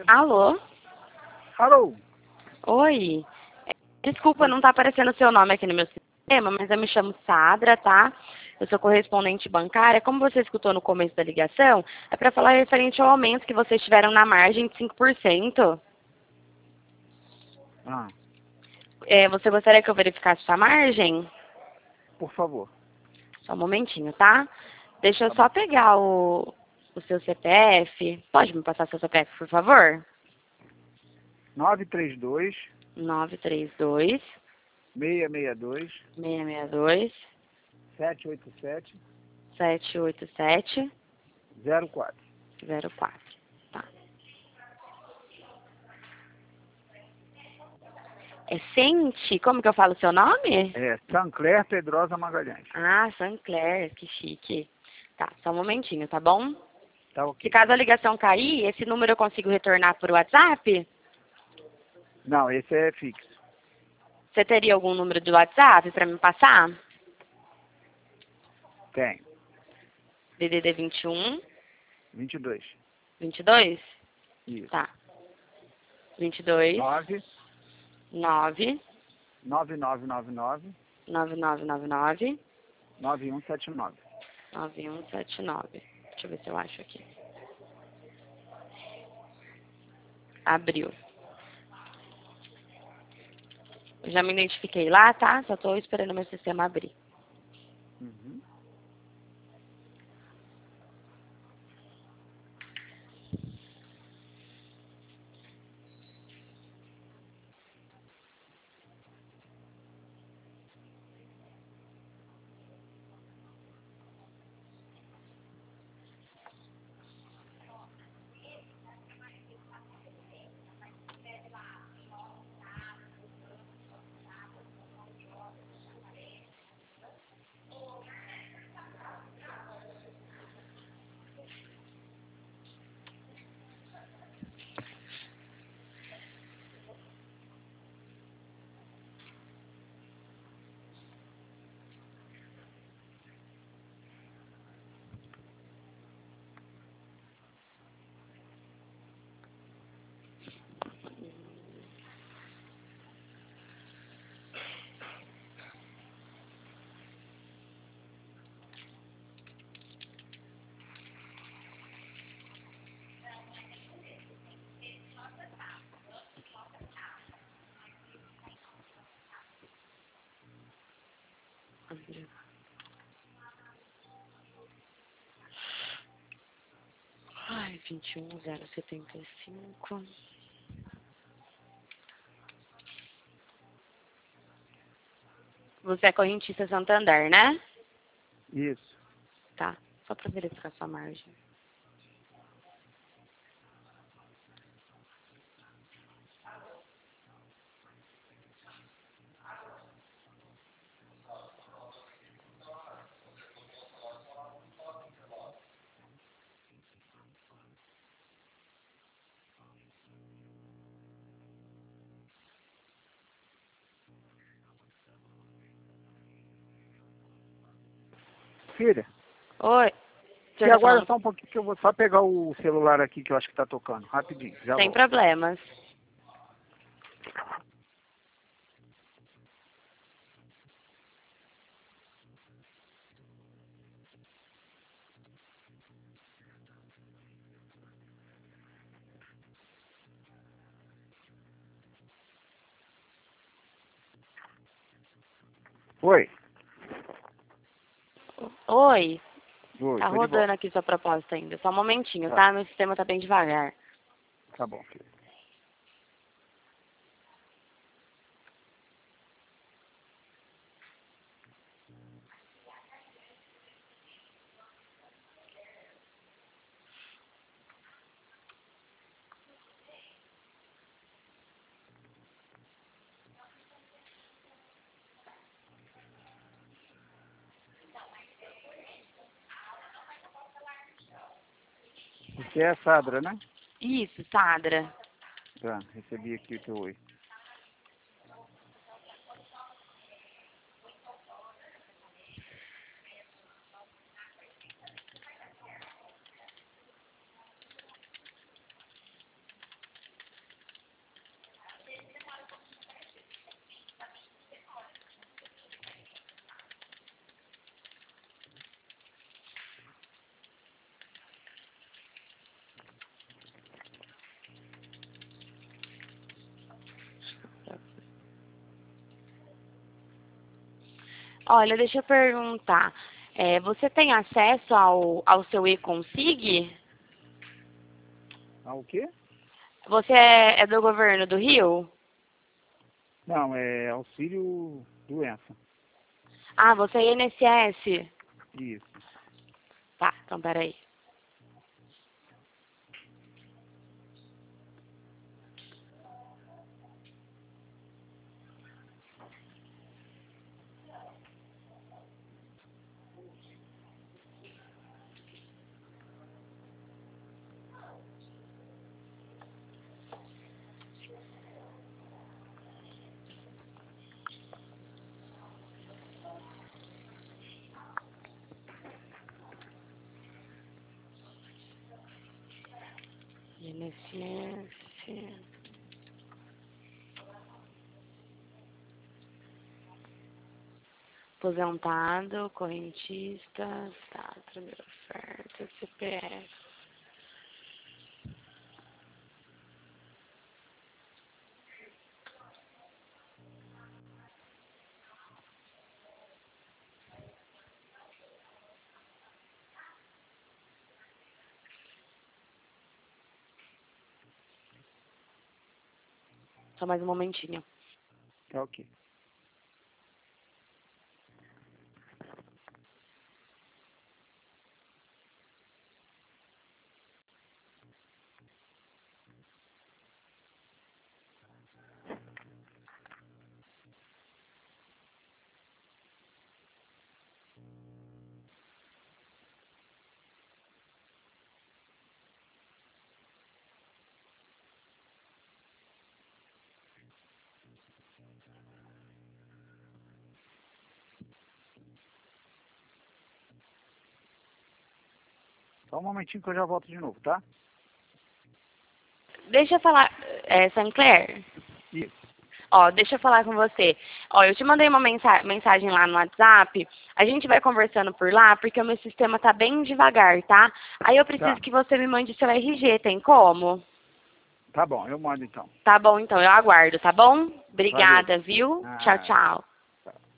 Alô? Alô? Oi. Desculpa, não tá aparecendo o seu nome aqui no meu sistema, mas eu me chamo Sadra, tá? Eu sou correspondente bancária. Como você escutou no começo da ligação, é para falar referente ao aumento que vocês tiveram na margem de 5%. Ah, Você gostaria que eu verificasse sua margem? por favor. Só um momentinho, tá? Deixa eu Tá só bom. pegar o seu CPF. Pode me passar seu CPF, por favor? 932 932 662 662 787 787 04. 04. Tá. É Sente? Como que eu falo o seu nome? É Sancler Pedrosa Magalhães. Ah, Sancler, que chique. Tá, só um momentinho, tá bom? Tá Se ok. caso a ligação cair, esse número eu consigo retornar por WhatsApp? Não, esse é fixo. Você teria algum número de WhatsApp para me passar? Tem. DDD 21 22. 22? Isso. Tá. 22 9 9 9999 9999 9179. 9179. Deixa eu ver se eu acho aqui. Abriu. Eu já me identifiquei lá, tá? Só tô esperando o meu sistema abrir. Uhum. Abriu. Ai, 21075. Você é correntista Santander, né? Isso. Tá. Só pra verificar sua margem. Filha, Oi. Você você tá aguarda falando só um pouquinho que eu vou só pegar o celular aqui que eu acho que tá tocando. Rapidinho, já sem volto. problemas. Oi. Oi. Oi, Tá tô de rodando volta. aqui sua proposta ainda. Só um momentinho, Tá, tá? Meu sistema tá bem devagar. tá bom, filha. Você é a Sadra, né? Isso, Sadra. Tá, recebi aqui o teu oi. Olha, deixa eu perguntar. Você tem acesso ao seu e-consig? Ah, o quê? Você é do governo do Rio? Não, é auxílio doença. Ah, você é INSS? Isso. Tá, então peraí. INSS. Aposentado, correntista, tá, primeira oferta, CPF. Só mais um momentinho. Tá ok. Só um momentinho que eu já volto de novo, tá? Deixa eu falar, Sancler? Isso. Ó, deixa eu falar com você. Ó, eu te mandei uma mensagem lá no WhatsApp. A gente vai conversando por lá, porque o meu sistema tá bem devagar, tá? Aí eu preciso Tá. que você me mande seu RG, tem como? Tá bom, eu mando então. Tá bom, então, eu aguardo, tá bom? Valeu. Obrigada, viu? Tchau, Ah, tchau.